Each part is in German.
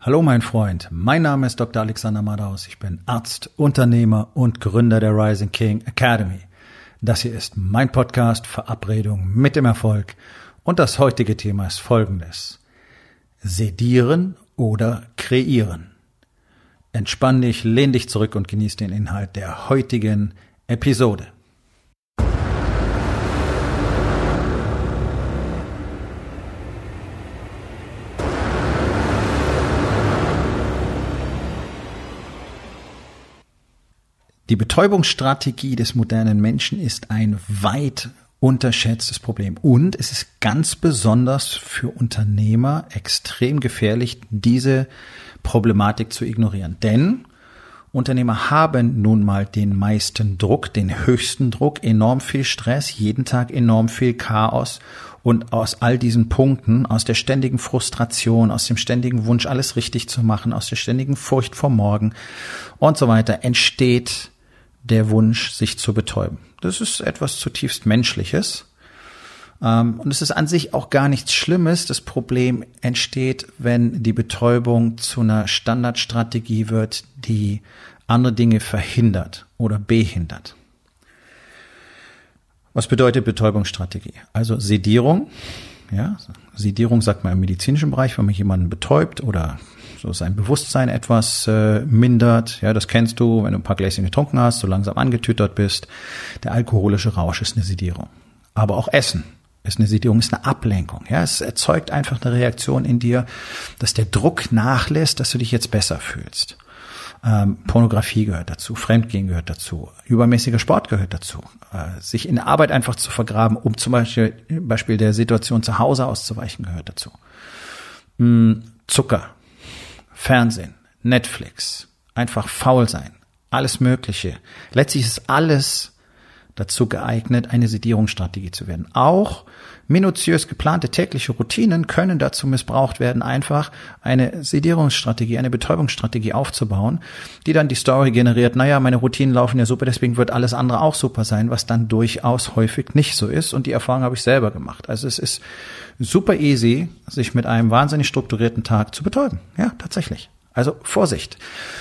Hallo mein Freund, mein Name ist Dr. Alexander Madaus, ich bin Arzt, Unternehmer und Gründer der Rising King Academy. Das hier ist mein Podcast Verabredung mit dem Erfolg und das heutige Thema ist folgendes: Sedieren oder kreieren? Entspann dich, lehn dich zurück und genieß den Inhalt der heutigen Episode. Die Betäubungsstrategie des modernen Menschen ist ein weit unterschätztes Problem. Und es ist ganz besonders für Unternehmer extrem gefährlich, diese Problematik zu ignorieren. Denn Unternehmer haben nun mal den meisten Druck, den höchsten Druck, enorm viel Stress, jeden Tag enorm viel Chaos. Und aus all diesen Punkten, aus der ständigen Frustration, aus dem ständigen Wunsch, alles richtig zu machen, aus der ständigen Furcht vor morgen und so weiter, entsteht der Wunsch, sich zu betäuben. Das ist etwas zutiefst Menschliches. Und es ist an sich auch gar nichts Schlimmes. Das Problem entsteht, wenn die Betäubung zu einer Standardstrategie wird, die andere Dinge verhindert oder behindert. Was bedeutet Betäubungsstrategie? Also Sedierung. Ja, Sedierung sagt man im medizinischen Bereich, wenn man jemanden betäubt oder so sein Bewusstsein etwas mindert. Ja, das kennst du, wenn du ein paar Gläschen getrunken hast, so langsam angetütert bist. Der alkoholische Rausch ist eine Sedierung. Aber auch Essen ist eine Sedierung, ist eine Ablenkung. Ja, es erzeugt einfach eine Reaktion in dir, dass der Druck nachlässt, dass du dich jetzt besser fühlst. Pornografie gehört dazu, Fremdgehen gehört dazu, übermäßiger Sport gehört dazu, sich in der Arbeit einfach zu vergraben, um zum Beispiel der Situation zu Hause auszuweichen, gehört dazu. Zucker, Fernsehen, Netflix, einfach faul sein, alles Mögliche. Letztlich ist alles dazu geeignet, eine Sedierungsstrategie zu werden. Auch minutiös geplante tägliche Routinen können dazu missbraucht werden, einfach eine Sedierungsstrategie, eine Betäubungsstrategie aufzubauen, die dann die Story generiert, naja, meine Routinen laufen ja super, deswegen wird alles andere auch super sein, was dann durchaus häufig nicht so ist. Und die Erfahrung habe ich selber gemacht. Also es ist super easy, sich mit einem wahnsinnig strukturierten Tag zu betäuben. Ja, tatsächlich. Also Vorsicht.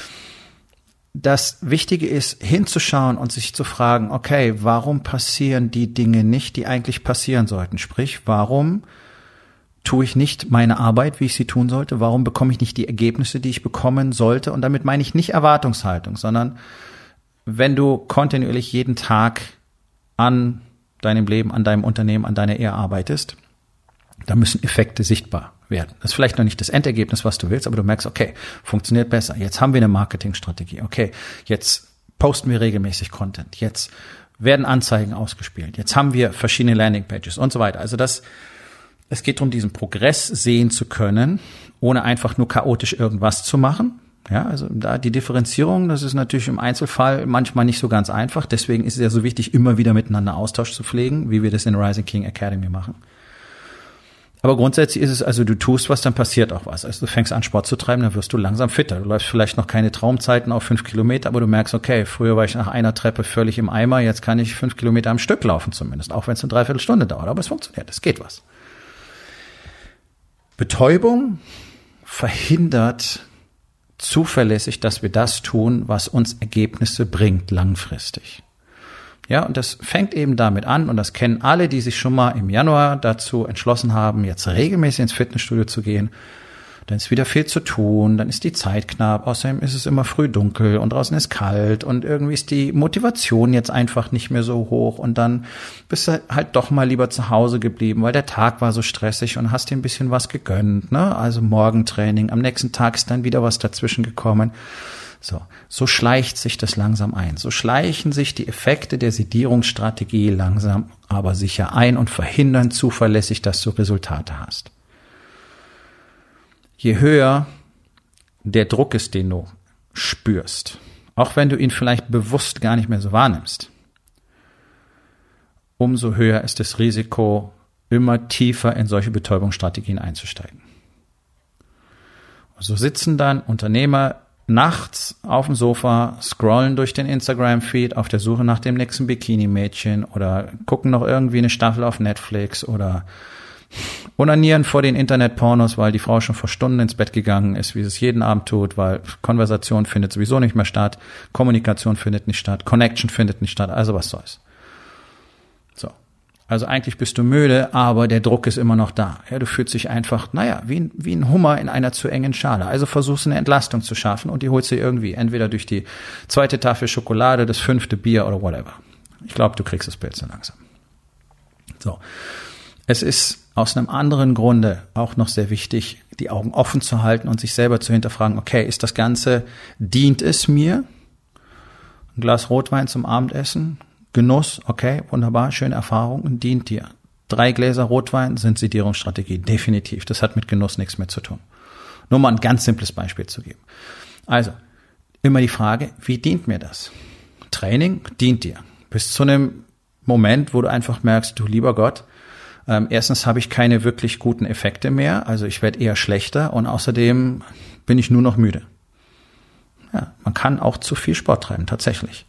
Das Wichtige ist, hinzuschauen und sich zu fragen, okay, warum passieren die Dinge nicht, die eigentlich passieren sollten? Sprich, warum tue ich nicht meine Arbeit, wie ich sie tun sollte? Warum bekomme ich nicht die Ergebnisse, die ich bekommen sollte? Und damit meine ich nicht Erwartungshaltung, sondern wenn du kontinuierlich jeden Tag an deinem Leben, an deinem Unternehmen, an deiner Ehe arbeitest, da müssen Effekte sichtbar werden. Das ist vielleicht noch nicht das Endergebnis, was du willst, aber du merkst, okay, funktioniert besser. Jetzt haben wir eine Marketingstrategie. Okay, jetzt posten wir regelmäßig Content. Jetzt werden Anzeigen ausgespielt. Jetzt haben wir verschiedene Landingpages und so weiter. Also es geht darum, diesen Progress sehen zu können, ohne einfach nur chaotisch irgendwas zu machen. Ja, also da die Differenzierung, das ist natürlich im Einzelfall manchmal nicht so ganz einfach. Deswegen ist es ja so wichtig, immer wieder miteinander Austausch zu pflegen, wie wir das in Rising King Academy machen. Aber grundsätzlich ist es also, du tust was, dann passiert auch was. Also du fängst an, Sport zu treiben, dann wirst du langsam fitter. Du läufst vielleicht noch keine Traumzeiten auf 5 Kilometer, aber du merkst, okay, früher war ich nach einer Treppe völlig im Eimer, jetzt kann ich 5 Kilometer am Stück laufen zumindest, auch wenn es eine Dreiviertelstunde dauert. Aber es funktioniert, es geht was. Betäubung verhindert zuverlässig, dass wir das tun, was uns Ergebnisse bringt langfristig. Ja, und das fängt eben damit an, und das kennen alle, die sich schon mal im Januar dazu entschlossen haben, jetzt regelmäßig ins Fitnessstudio zu gehen. Dann ist wieder viel zu tun, dann ist die Zeit knapp, außerdem ist es immer früh dunkel und draußen ist kalt und irgendwie ist die Motivation jetzt einfach nicht mehr so hoch und dann bist du halt doch mal lieber zu Hause geblieben, weil der Tag war so stressig und hast dir ein bisschen was gegönnt, ne? Also Morgentraining, am nächsten Tag ist dann wieder was dazwischen gekommen. So schleicht sich das langsam ein. So schleichen sich die Effekte der Sedierungsstrategie langsam, aber sicher ein und verhindern zuverlässig, dass du Resultate hast. Je höher der Druck ist, den du spürst, auch wenn du ihn vielleicht bewusst gar nicht mehr so wahrnimmst, umso höher ist das Risiko, immer tiefer in solche Betäubungsstrategien einzusteigen. So sitzen dann Unternehmer nachts auf dem Sofa, scrollen durch den Instagram-Feed auf der Suche nach dem nächsten Bikini-Mädchen oder gucken noch irgendwie eine Staffel auf Netflix oder Onanieren vor den Internetpornos, weil die Frau schon vor Stunden ins Bett gegangen ist, wie sie es jeden Abend tut, weil Konversation findet sowieso nicht mehr statt, Kommunikation findet nicht statt, Connection findet nicht statt, also was soll's. So. Also eigentlich bist du müde, aber der Druck ist immer noch da. Ja, du fühlst dich einfach, wie ein Hummer in einer zu engen Schale. Also versuchst eine Entlastung zu schaffen und die holst du irgendwie, entweder durch die 2. Tafel Schokolade, das 5. Bier oder whatever. Ich glaube, du kriegst das Bild so langsam. So. Es ist aus einem anderen Grunde auch noch sehr wichtig, die Augen offen zu halten und sich selber zu hinterfragen, okay, ist das Ganze, dient es mir? Ein Glas Rotwein zum Abendessen, Genuss, okay, wunderbar, schöne Erfahrung, dient dir. 3 Gläser Rotwein sind Sedierungsstrategie, definitiv. Das hat mit Genuss nichts mehr zu tun. Nur mal ein ganz simples Beispiel zu geben. Also, immer die Frage, wie dient mir das? Training dient dir. Bis zu einem Moment, wo du einfach merkst, du lieber Gott, erstens habe ich keine wirklich guten Effekte mehr, also ich werde eher schlechter und außerdem bin ich nur noch müde. Ja, man kann auch zu viel Sport treiben, tatsächlich.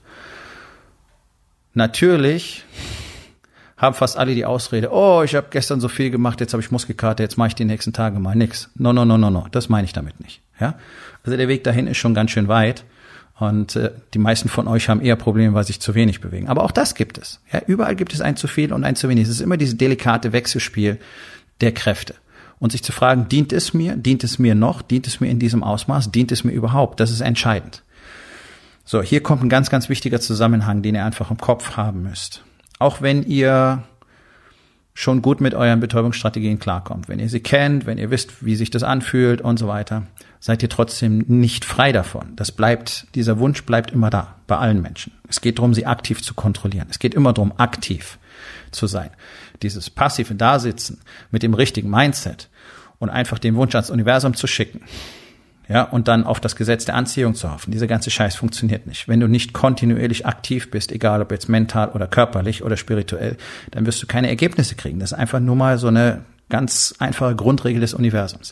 Natürlich haben fast alle die Ausrede, oh, ich habe gestern so viel gemacht, jetzt habe ich Muskelkater, jetzt mache ich die nächsten Tage mal nix. No, das meine ich damit nicht. Ja? Also der Weg dahin ist schon ganz schön weit. Und die meisten von euch haben eher Probleme, weil sie sich zu wenig bewegen. Aber auch das gibt es. Ja, überall gibt es ein zu viel und ein zu wenig. Es ist immer dieses delikate Wechselspiel der Kräfte. Und sich zu fragen, dient es mir noch, dient es mir in diesem Ausmaß, dient es mir überhaupt? Das ist entscheidend. So, hier kommt ein ganz, ganz wichtiger Zusammenhang, den ihr einfach im Kopf haben müsst. Auch wenn ihr schon gut mit euren Betäubungsstrategien klarkommt, wenn ihr sie kennt, wenn ihr wisst, wie sich das anfühlt und so weiter, seid ihr trotzdem nicht frei davon. Dieser Wunsch bleibt immer da, bei allen Menschen. Es geht darum, sie aktiv zu kontrollieren. Es geht immer darum, aktiv zu sein. Dieses passive Dasitzen mit dem richtigen Mindset und einfach den Wunsch ans Universum zu schicken, ja, und dann auf das Gesetz der Anziehung zu hoffen. Dieser ganze Scheiß funktioniert nicht. Wenn du nicht kontinuierlich aktiv bist, egal ob jetzt mental oder körperlich oder spirituell, dann wirst du keine Ergebnisse kriegen. Das ist einfach nur mal so eine ganz einfache Grundregel des Universums.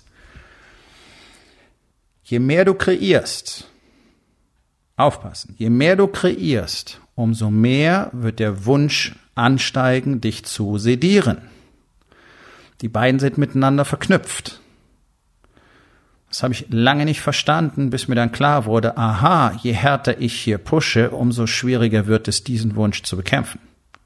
Je mehr du kreierst, aufpassen, je mehr du kreierst, umso mehr wird der Wunsch ansteigen, dich zu sedieren. Die beiden sind miteinander verknüpft. Das habe ich lange nicht verstanden, bis mir dann klar wurde, aha, je härter ich hier pushe, umso schwieriger wird es, diesen Wunsch zu bekämpfen.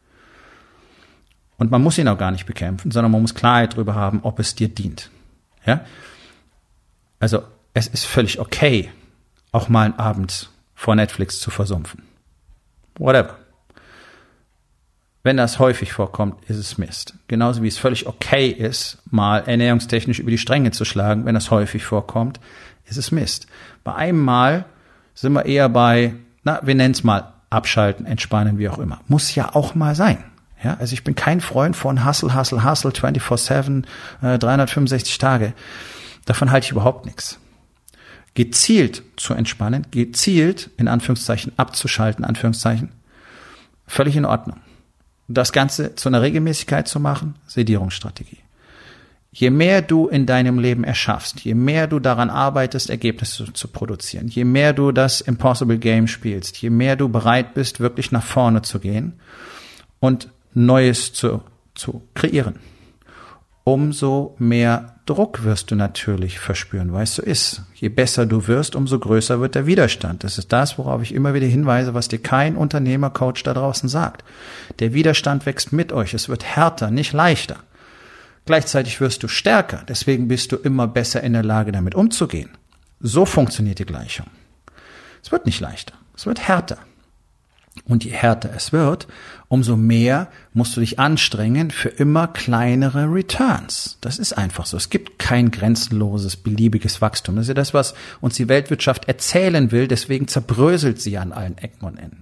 Und man muss ihn auch gar nicht bekämpfen, sondern man muss Klarheit darüber haben, ob es dir dient. Ja? Also, es ist völlig okay, auch mal einen Abend vor Netflix zu versumpfen. Whatever. Wenn das häufig vorkommt, ist es Mist. Genauso wie es völlig okay ist, mal ernährungstechnisch über die Stränge zu schlagen. Wenn das häufig vorkommt, ist es Mist. Bei einem Mal sind wir eher bei, wir nennen es mal abschalten, entspannen, wie auch immer. Muss ja auch mal sein. Ja, also ich bin kein Freund von Hustle, 24/7, 365 Tage. Davon halte ich überhaupt nichts. Gezielt zu entspannen, gezielt, in Anführungszeichen, abzuschalten, Anführungszeichen, völlig in Ordnung. Das Ganze zu einer Regelmäßigkeit zu machen, Sedierungsstrategie. Je mehr du in deinem Leben erschaffst, je mehr du daran arbeitest, Ergebnisse zu produzieren, je mehr du das Impossible Game spielst, je mehr du bereit bist, wirklich nach vorne zu gehen und Neues zu kreieren, umso mehr Druck wirst du natürlich verspüren, weil es so ist. Je besser du wirst, umso größer wird der Widerstand. Das ist das, worauf ich immer wieder hinweise, was dir kein Unternehmercoach da draußen sagt. Der Widerstand wächst mit euch. Es wird härter, nicht leichter. Gleichzeitig wirst du stärker. Deswegen bist du immer besser in der Lage, damit umzugehen. So funktioniert die Gleichung. Es wird nicht leichter. Es wird härter. Und je härter es wird, umso mehr musst du dich anstrengen für immer kleinere Returns. Das ist einfach so. Es gibt kein grenzenloses, beliebiges Wachstum. Das ist ja das, was uns die Weltwirtschaft erzählen will. Deswegen zerbröselt sie an allen Ecken und Enden.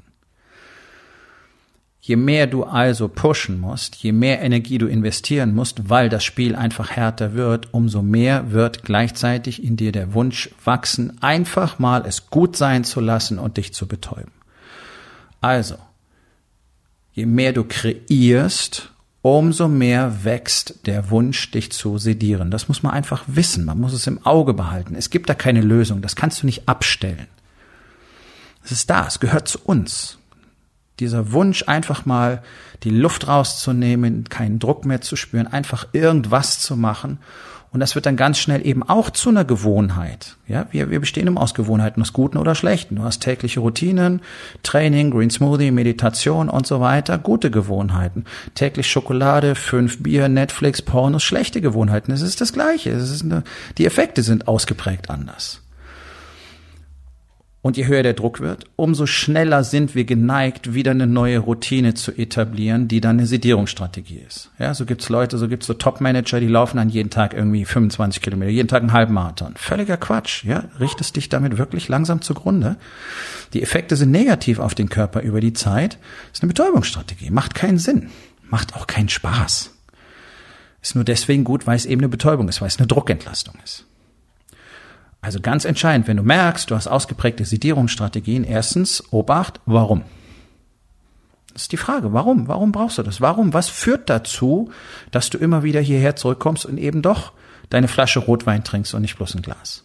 Je mehr du also pushen musst, je mehr Energie du investieren musst, weil das Spiel einfach härter wird, umso mehr wird gleichzeitig in dir der Wunsch wachsen, einfach mal es gut sein zu lassen und dich zu betäuben. Also, je mehr du kreierst, umso mehr wächst der Wunsch, dich zu sedieren. Das muss man einfach wissen, man muss es im Auge behalten. Es gibt da keine Lösung, das kannst du nicht abstellen. Es ist da, es gehört zu uns. Dieser Wunsch, einfach mal die Luft rauszunehmen, keinen Druck mehr zu spüren, einfach irgendwas zu machen. Und das wird dann ganz schnell eben auch zu einer Gewohnheit. Ja, wir bestehen immer aus Gewohnheiten, aus guten oder schlechten. Du hast tägliche Routinen, Training, Green Smoothie, Meditation und so weiter. Gute Gewohnheiten. Täglich Schokolade, 5 Bier, Netflix, Pornos, schlechte Gewohnheiten. Es ist das Gleiche. Die Effekte sind ausgeprägt anders. Und je höher der Druck wird, umso schneller sind wir geneigt, wieder eine neue Routine zu etablieren, die dann eine Sedierungsstrategie ist. Ja, so gibt's so Top-Manager, die laufen dann jeden Tag irgendwie 25 Kilometer, jeden Tag einen Halbmarathon. Völliger Quatsch, ja. Richtest dich damit wirklich langsam zugrunde. Die Effekte sind negativ auf den Körper über die Zeit. Ist eine Betäubungsstrategie. Macht keinen Sinn. Macht auch keinen Spaß. Ist nur deswegen gut, weil es eben eine Betäubung ist, weil es eine Druckentlastung ist. Also ganz entscheidend, wenn du merkst, du hast ausgeprägte Sedierungsstrategien, erstens, Obacht, warum? Das ist die Frage, warum? Warum brauchst du das? Warum? Was führt dazu, dass du immer wieder hierher zurückkommst und eben doch deine Flasche Rotwein trinkst und nicht bloß ein Glas?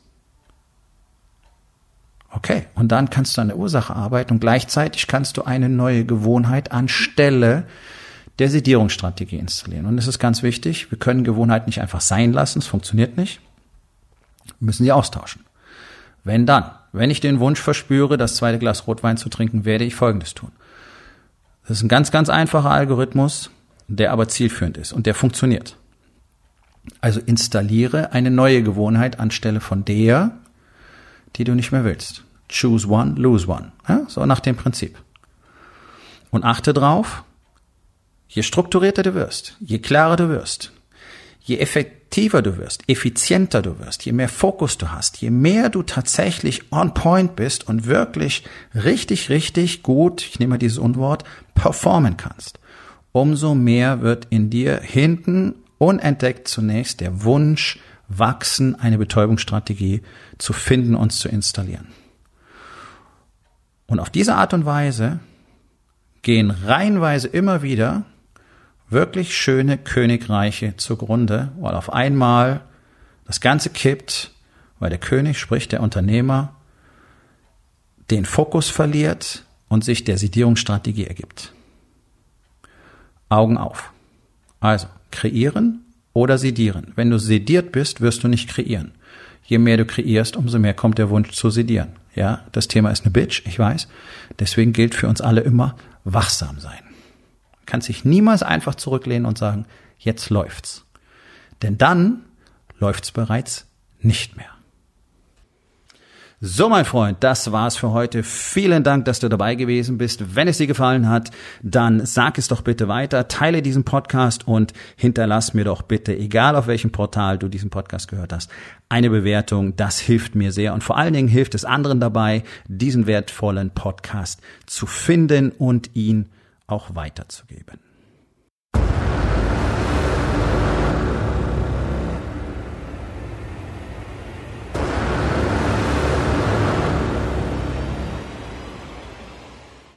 Okay, und dann kannst du an der Ursache arbeiten und gleichzeitig kannst du eine neue Gewohnheit anstelle der Sedierungsstrategie installieren. Und das ist ganz wichtig, wir können Gewohnheiten nicht einfach sein lassen, es funktioniert nicht. Wir müssen sie austauschen. Wenn ich den Wunsch verspüre, das zweite Glas Rotwein zu trinken, werde ich Folgendes tun. Das ist ein ganz, ganz einfacher Algorithmus, der aber zielführend ist und der funktioniert. Also installiere eine neue Gewohnheit anstelle von der, die du nicht mehr willst. Choose one, lose one. Ja, so nach dem Prinzip. Und achte drauf, je strukturierter du wirst, je klarer du wirst, je effektiver du wirst, effizienter du wirst, je mehr Fokus du hast, je mehr du tatsächlich on point bist und wirklich richtig, richtig gut, ich nehme mal dieses Unwort, performen kannst, umso mehr wird in dir hinten unentdeckt zunächst der Wunsch wachsen, eine Betäubungsstrategie zu finden und zu installieren. Und auf diese Art und Weise gehen reihenweise immer wieder wirklich schöne Königreiche zugrunde, weil auf einmal das Ganze kippt, weil der König, sprich der Unternehmer, den Fokus verliert und sich der Sedierungsstrategie ergibt. Augen auf. Also, kreieren oder sedieren. Wenn du sediert bist, wirst du nicht kreieren. Je mehr du kreierst, umso mehr kommt der Wunsch zu sedieren. Ja, das Thema ist eine Bitch, ich weiß. Deswegen gilt für uns alle immer, wachsam sein. Du kannst dich niemals einfach zurücklehnen und sagen, jetzt läuft's. Denn dann läuft's bereits nicht mehr. So, mein Freund, das war's für heute. Vielen Dank, dass du dabei gewesen bist. Wenn es dir gefallen hat, dann sag es doch bitte weiter, teile diesen Podcast und hinterlass mir doch bitte, egal auf welchem Portal du diesen Podcast gehört hast, eine Bewertung. Das hilft mir sehr und vor allen Dingen hilft es anderen dabei, diesen wertvollen Podcast zu finden und ihn auch weiterzugeben.